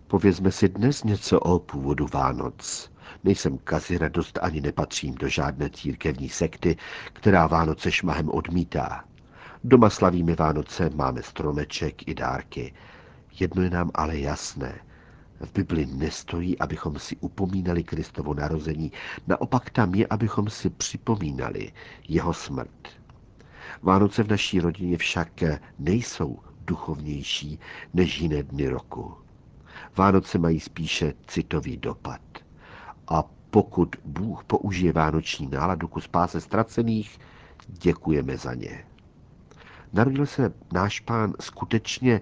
Povězme si dnes něco o původu Vánoc. Nejsem kaziradost ani nepatřím do žádné církevní sekty, která Vánoce šmahem odmítá. Doma slavíme Vánoce, máme stromeček i dárky. Jedno je nám ale jasné. V Bibli nestojí, abychom si upomínali Kristovo narození, naopak tam je, abychom si připomínali jeho smrt. Vánoce v naší rodině však nejsou duchovnější než jiné dny roku. Vánoce mají spíše citový dopad. A pokud Bůh použije vánoční náladu ku spáse ztracených, děkujeme za ně. Narodil se náš Pán skutečně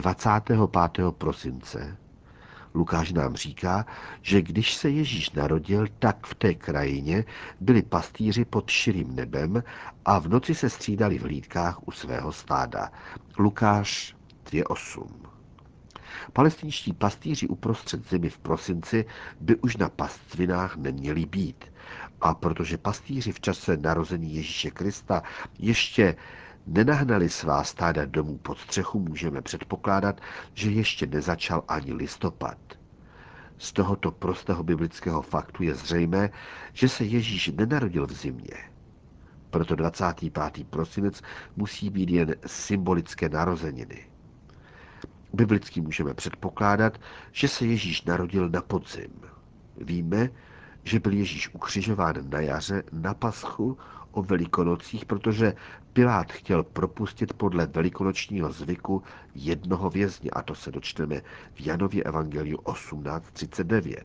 25. prosince. Lukáš nám říká, že když se Ježíš narodil, tak v té krajině byli pastýři pod širým nebem a v noci se střídali v hlídkách u svého stáda. Lukáš 2.8. Palestinští pastýři uprostřed zimy v prosinci by už na pastvinách neměli být. A protože pastýři v čase narození Ježíše Krista ještě nenahnali svá stáda domů pod střechu, můžeme předpokládat, že ještě nezačal ani listopad. Z tohoto prostého biblického faktu je zřejmé, že se Ježíš nenarodil v zimě. Proto 25. prosinec musí být jen symbolické narozeniny. Biblicky můžeme předpokládat, že se Ježíš narodil na podzim. Víme, že byl Ježíš ukřižován na jaře, na Paschu, o Velikonocích, protože Pilát chtěl propustit podle velikonočního zvyku jednoho vězně, a to se dočteme v Janově evangeliu 18:39.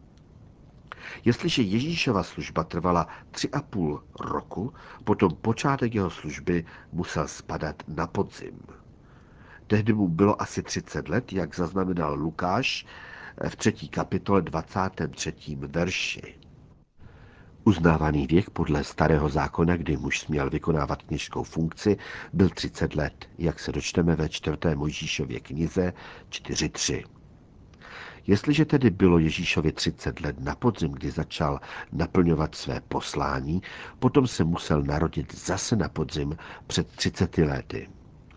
Jestliže Ježíšova služba trvala 3,5 roku, potom počátek jeho služby musel spadat na podzim. Tehdy mu bylo asi 30 let, jak zaznamenal Lukáš v 3. kapitole 23. verši. Uznávaný věk podle starého zákona, kdy muž směl vykonávat kněžskou funkci, byl 30 let, jak se dočteme ve 4. Mojžíšově knize 4.3. Jestliže tedy bylo Ježíšovi 30 let na podzim, kdy začal naplňovat své poslání, potom se musel narodit zase na podzim před 30 lety.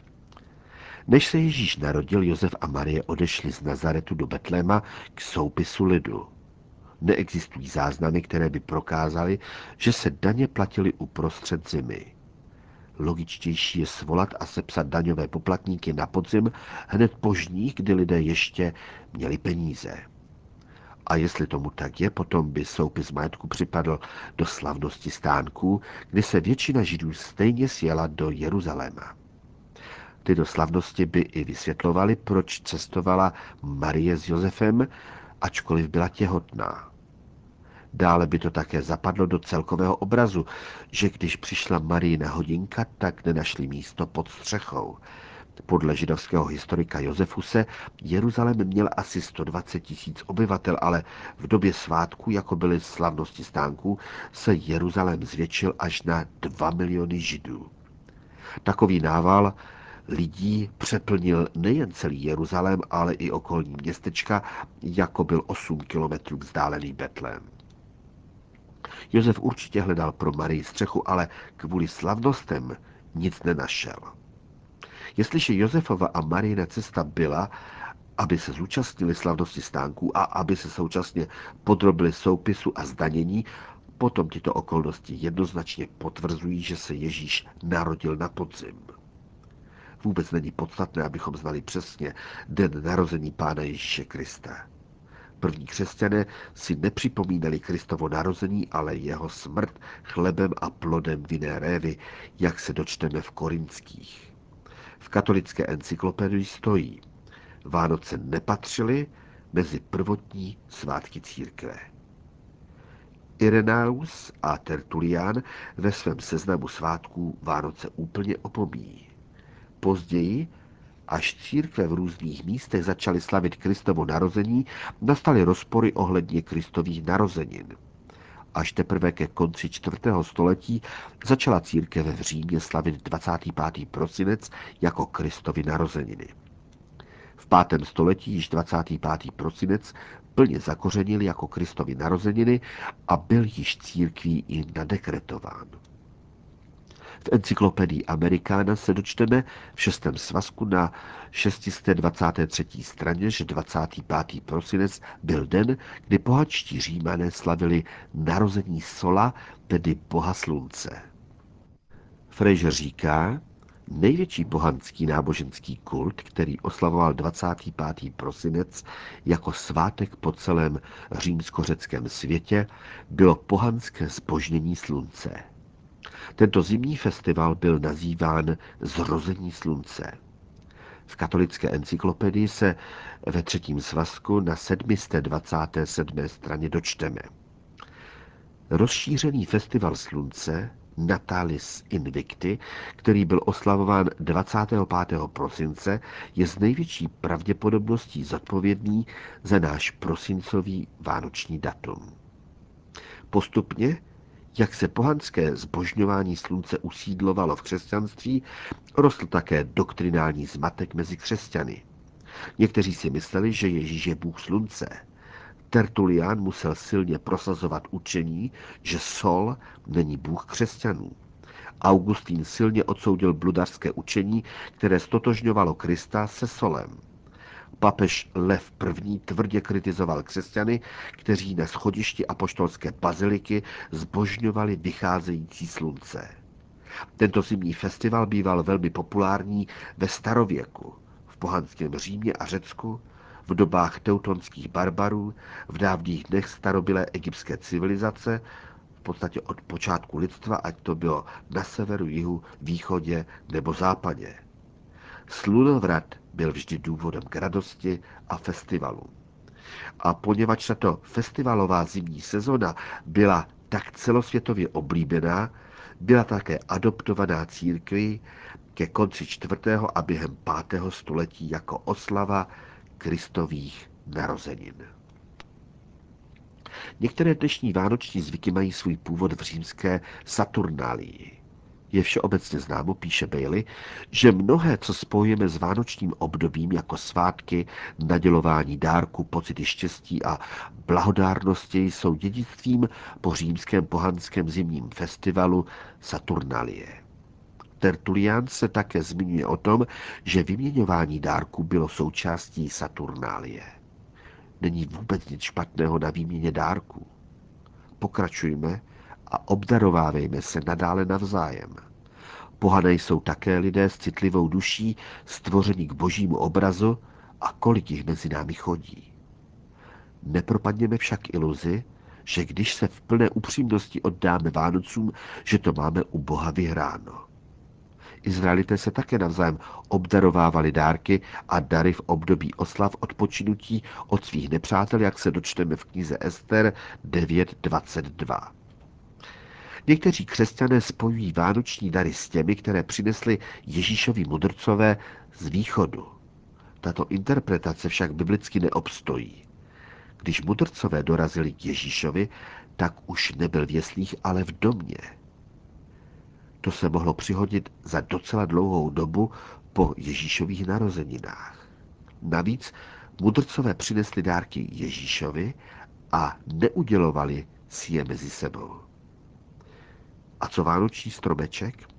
Než se Ježíš narodil, Josef a Marie odešli z Nazaretu do Betléma k soupisu lidu. Neexistují záznamy, které by prokázaly, že se daně platily uprostřed zimy. Logičtější je svolat a sepsat daňové poplatníky na podzim hned po žních, kdy lidé ještě měli peníze. A jestli tomu tak je, potom by soupis majetku připadl do slavnosti stánků, kdy se většina Židů stejně sjela do Jeruzaléma. Tyto slavnosti by i vysvětlovaly, proč cestovala Marie s Josefem, ačkoliv byla těhotná. Dále by to také zapadlo do celkového obrazu, že když přišla Marijina hodinka, tak nenašli místo pod střechou. Podle židovského historika Josefuse Jeruzalém měl asi 120 000 obyvatel, ale v době svátků, jako byly slavnosti stánků, se Jeruzalém zvětšil až na 2 miliony Židů. Takový nával lidí přeplnil nejen celý Jeruzalém, ale i okolní městečka, jako byl 8 kilometrů vzdálený Betlém. Josef určitě hledal pro Marii střechu, ale kvůli slavnostem nic nenašel. Jestliže Josefova a Marijina cesta byla, aby se zúčastnili slavnosti stánků a aby se současně podrobili soupisu a zdanění, potom tyto okolnosti jednoznačně potvrzují, že se Ježíš narodil na podzim. Vůbec není podstatné, abychom znali přesně den narození Pána Ježíše Krista. První křesťané si nepřipomínali Kristovo narození, ale jeho smrt chlebem a plodem vinné révy, jak se dočteme v Korinských. V katolické encyklopedii stojí: Vánoce nepatřily mezi prvotní svátky církve. Irenaeus a Tertulian ve svém seznamu svátků Vánoce úplně opomíjí. Později, až církve v různých místech začaly slavit Kristovo narození, nastaly rozpory ohledně Kristových narozenin. Až teprve ke konci 4. století začala církev v Římě slavit 25. prosinec jako Kristovy narozeniny. V 5. století již 25. prosinec plně zakořenil jako Kristovy narozeniny a byl již církví i nadekretován. V encyklopedii Americana se dočteme v 6. svazku na 623. straně, že 25. prosinec byl den, kdy pohanští Římané slavili narození Sola, tedy boha slunce. Fraser říká, největší pohanský náboženský kult, který oslavoval 25. prosinec jako svátek po celém římskořeckém světě, bylo pohanské zbožnění slunce. Tento zimní festival byl nazýván Zrození slunce. V katolické encyklopedii se ve 3. svazku na 727. straně dočteme. Rozšířený festival slunce Natalis Invicti, který byl oslavován 25. prosince, je s největší pravděpodobností zodpovědný za náš prosincový vánoční datum. Postupně, jak se pohanské zbožňování slunce usídlovalo v křesťanství, rostl také doktrinální zmatek mezi křesťany. Někteří si mysleli, že Ježíš je Bůh slunce. Tertulian musel silně prosazovat učení, že Sol není Bůh křesťanů. Augustín silně odsoudil bludařské učení, které stotožňovalo Krista se Solem. Papež Lev I. tvrdě kritizoval křesťany, kteří na schodišti apoštolské baziliky zbožňovali vycházející slunce. Tento zimní festival býval velmi populární ve starověku, v pohanském Římě a Řecku, v dobách teutonských barbarů, v dávných dnech starobylé egyptské civilizace, v podstatě od počátku lidstva, ať to bylo na severu, jihu, východě nebo západě. Slunovrat byl vždy důvodem k radosti a festivalu. A poněvadž tato festivalová zimní sezona byla tak celosvětově oblíbená, byla také adoptovaná církví ke konci 4. a během 5. století jako oslava Kristových narozenin. Některé dnešní vánoční zvyky mají svůj původ v římské Saturnálii. Je všeobecně známo, píše Bailey, že mnohé, co spojujeme s vánočním obdobím jako svátky, nadělování dárku, pocity štěstí a blahodárnosti, jsou dědictvím po římském pohanském zimním festivalu Saturnalie. Tertulian se také zmiňuje o tom, že vyměňování dárků bylo součástí Saturnálie. Není vůbec nic špatného na výměně dárků. Pokračujme a obdarovávejme se nadále navzájem. Pohané jsou také lidé s citlivou duší, stvoření k božímu obrazu, a kolik jich mezi námi chodí. Nepropadněme však iluzi, že když se v plné upřímnosti oddáme Vánocům, že to máme u Boha vyhráno. Izraelité se také navzájem obdarovávali dárky a dary v období oslav odpočinutí od svých nepřátel, jak se dočteme v knize Ester 9.22. Někteří křesťané spojují vánoční dary s těmi, které přinesli Ježíšovi mudrcové z východu. Tato interpretace však biblicky neobstojí. Když mudrcové dorazili k Ježíšovi, tak už nebyl v jeslích, ale v domě. To se mohlo přihodit za docela dlouhou dobu po Ježíšových narozeninách. Navíc mudrcové přinesli dárky Ježíšovi a neudělovali si je mezi sebou. A co vánoční stromeček?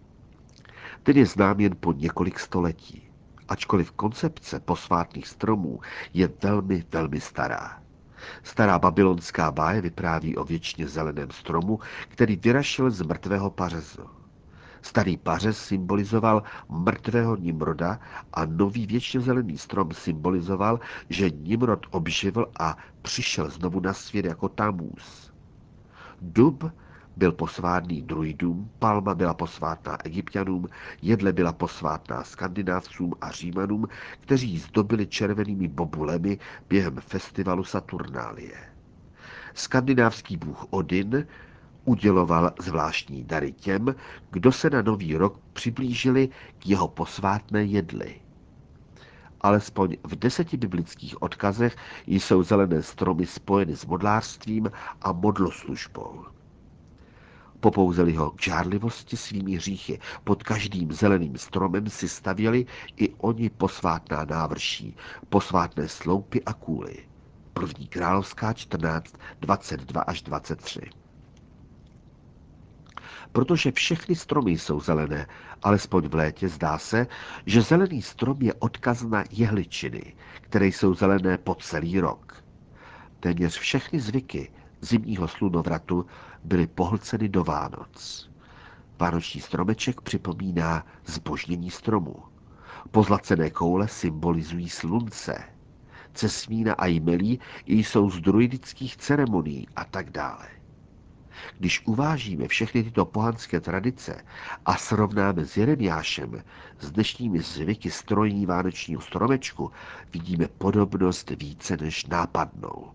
Ten je znám jen po několik století, ačkoliv koncepce posvátných stromů je velmi, velmi stará. Stará babylonská báje vypráví o věčně zeleném stromu, který vyrašel z mrtvého pařezu. Starý pařez symbolizoval mrtvého Nimroda a nový věčně zelený strom symbolizoval, že Nimrod obživl a přišel znovu na svět jako Tamuz. Dub byl posvátný druidům, palma byla posvátná Egypťanům, jedle byla posvátná Skandinávcům a Římanům, kteří ji zdobili červenými bobulemi během festivalu Saturnálie. Skandinávský bůh Odin uděloval zvláštní dary těm, kdo se na nový rok přiblížili k jeho posvátné jedli. Alespoň v 10 biblických odkazech jsou zelené stromy spojeny s modlářstvím a modloslužbou. Popouzeli ho k žárlivosti svými hříchy. Pod každým zeleným stromem si stavěli i oni posvátná návrší, posvátné sloupy a kůly. 1. královská 14, 22 až 23. protože všechny stromy jsou zelené, alespoň v létě zdá se, že zelený strom je odkaz na jehličiny, které jsou zelené po celý rok. Téměř všechny zvyky zimního slunovratu byly pohlceny do Vánoc. Vánoční stromeček připomíná zbožnění stromu. Pozlacené koule symbolizují slunce. Cesvína a jmelí jsou z druidických ceremonií a tak dále. Když uvážíme všechny tyto pohanské tradice a srovnáme s Jeremiášem s dnešními zvyky strojení vánočního stromečku, vidíme podobnost více než nápadnou.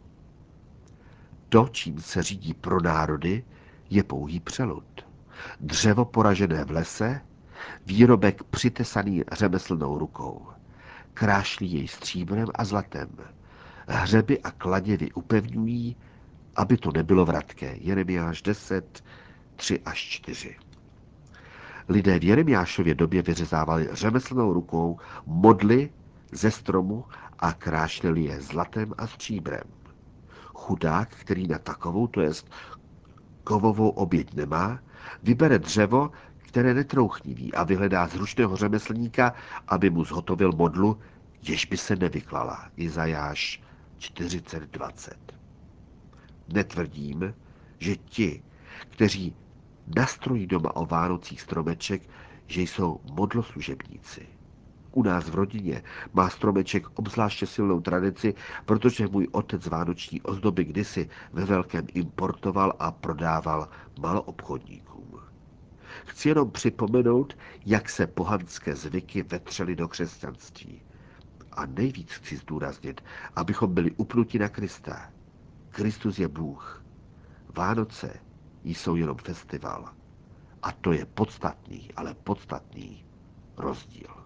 To, čím se řídí pro národy, je pouhý přelud. Dřevo poražené v lese, výrobek přitesaný řemeslnou rukou. Krášlí jej stříbrem a zlatem. Hřeby a kladěvy upevňují, aby to nebylo vratké. Jeremiáš 10, 3 až 4. Lidé v Jeremiášově době vyřezávali řemeslnou rukou modly ze stromu a krášlili je zlatem a stříbrem. Chudák, který na takovou, to jest kovovou oběť nemá, vybere dřevo, které netrouchniví a vyhledá zručného řemeslníka, aby mu zhotovil modlu, jež by se nevyklala. Izajáš 40:20. Netvrdím, že ti, kteří nastrojí doma o Vánocích stromeček, že jsou modloslužebníci. U nás v rodině má stromeček obzvláště silnou tradici, protože můj otec vánoční ozdoby kdysi ve velkém importoval a prodával maloobchodníkům. Chci jenom připomenout, jak se pohanské zvyky vetřely do křesťanství. A nejvíc chci zdůraznit, abychom byli upnuti na Krista. Kristus je Bůh. Vánoce jsou jenom festival. A to je podstatný, ale podstatný rozdíl.